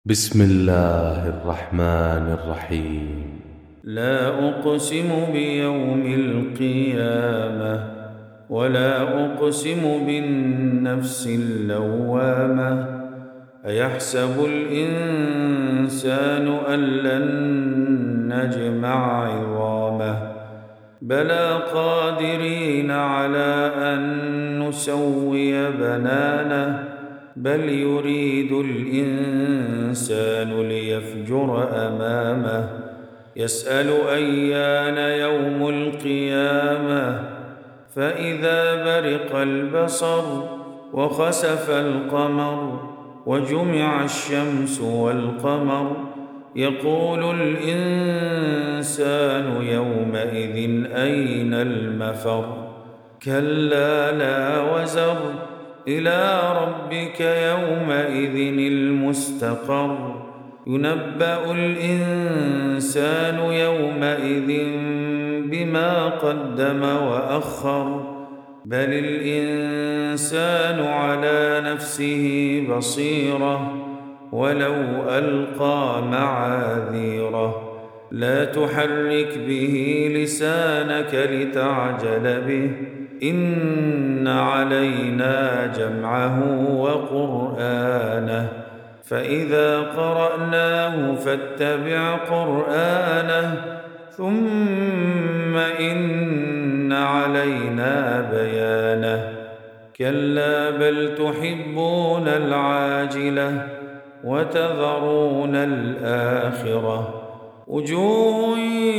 بسم الله الرحمن الرحيم. لا أقسم بيوم القيامة ولا أقسم بالنفس اللوامة. أيحسب الإنسان أن لن نجمع عظامه بلى قادرين على أن نسوي بنانه بل يريد الإنسان ليفجر أمامه يسأل أيان يوم القيامة فإذا برق البصر وخسف القمر وجمع الشمس والقمر يقول الإنسان يومئذ أين المفر كلا لا وزر إلى ربك يومئذ المستقر ينبأ الإنسان يومئذ بما قدم وأخر بل الإنسان على نفسه بصيرة ولو ألقى معاذيره لا تحرك به لسانك لتعجل به إن علينا جمعه وقرآنه فإذا قرأناه فاتبع قرآنه ثم إن علينا بيانه كلا بل تحبون العاجلة وتذرون الآخرة وجوه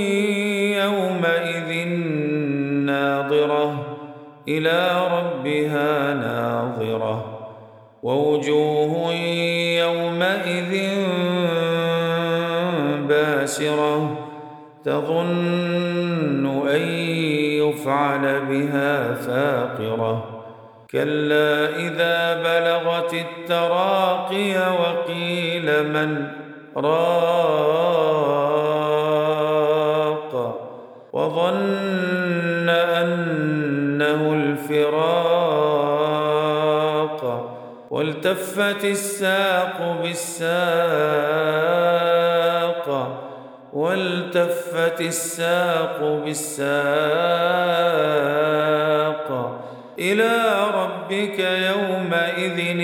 يومئذ ناظرة إلى ربها ناظرة ووجوه يومئذ باسرة تظن أن يفعل بها فاقرة كلا إذا بلغت التراقي وقيل من راق وظن أنه الفراق والتفت الساق بالساق إلى ربك يومئذ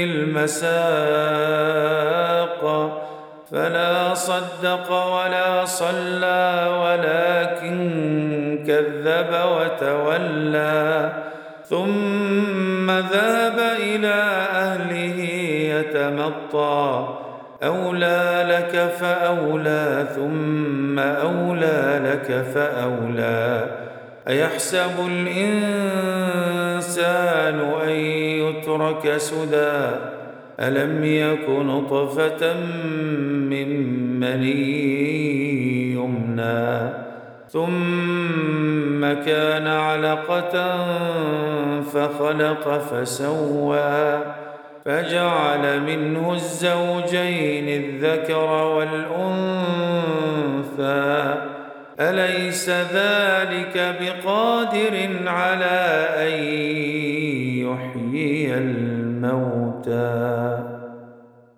المساق فلا صدق ولا صلى ولكن كذب وتولى ثم ذهب إلى أهله يتمطى أولى لك فأولى ثم أولى لك فأولى أيحسب الإنسان أن يترك سدى ألم يك نطفة من مني يمنى ثم كان علقة فخلق فسوى فجعل منه الزوجين الذكر والأنثى أليس ذلك بقادر على أن يحيي الموتى